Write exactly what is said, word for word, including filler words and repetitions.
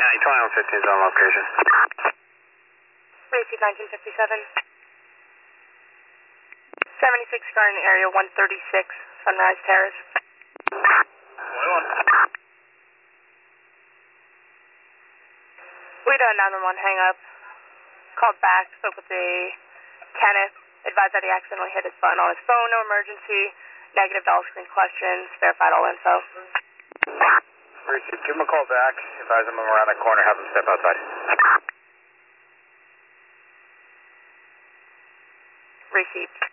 twenty-one fifteen is on location. Receive nineteen fifty-seven. seventy-six current area one thirty-six, Sunrise Terrace. twenty-one. We done nine one one hang up. Called back, spoke with the Kenneth, advised that he accidentally hit his button on his phone, no emergency, negative dollar screen questions, verified all info. Receive, give him a call back, advise him I'm around that corner, have him step outside. Received.